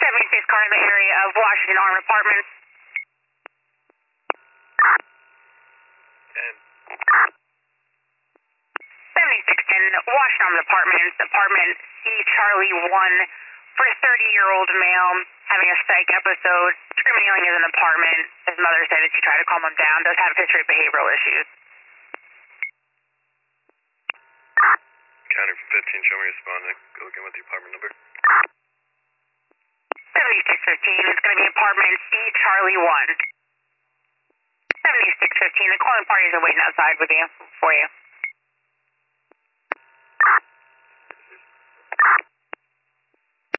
76 car in the area of Washington Armored Apartments. And 7610 Washington Armored Apartments, apartment C Charlie 1, for a 30-year-old male having a psych episode, screaming, yelling in an apartment. His mother said that she tried to calm him down, does have a history of behavioral issues. counter for 15, show me responding. Go again with the apartment number. 7615, it's going to be apartment C Charlie 1. 7615, the calling parties are waiting outside with you, for you.